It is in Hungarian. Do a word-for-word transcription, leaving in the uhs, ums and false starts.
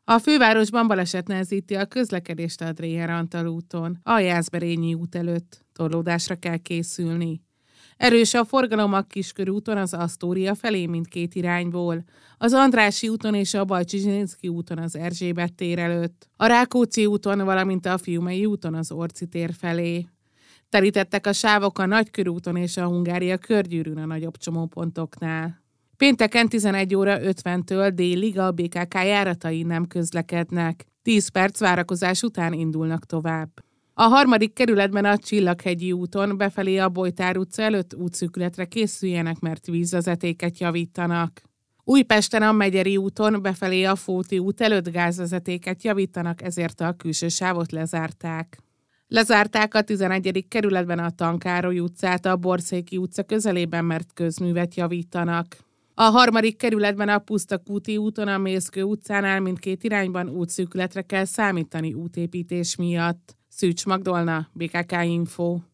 A fővárosban baleset nehezíti a közlekedést a Dréher-Antal úton, a Jászberényi út előtt. Torlódásra kell készülni. Erős a forgalom a Kiskörúton az Asztória felé mindkét irányból, az Andrássy úton és a Bajcsy úton az Erzsébet tér előtt, a Rákóczi úton, valamint a Fiumei úton az Orci tér felé. Telítettek a sávok a Nagykörúton és a Hungária körgyűrűn a nagyobb csomópontoknál. Pénteken tizenegy óra ötventől délig a bé ká ká járatai nem közlekednek. tíz perc várakozás után indulnak tovább. A harmadik kerületben a Csillaghegyi úton befelé a Bojtár utca előtt útszűkületre készüljenek, mert vízvezetéket javítanak. Újpesten a Megyeri úton befelé a Fóti út előtt gázvezetéket javítanak, ezért a külső sávot lezárták. Lezárták a tizenegyedik kerületben a Tankároly utcát a Borszéki utca közelében, mert közművet javítanak. A harmadik kerületben a Pusztakúti úton a Mészkő utcánál mindkét irányban útszűkületre kell számítani útépítés miatt. Szűcs Magdolna, bé ká ká Info.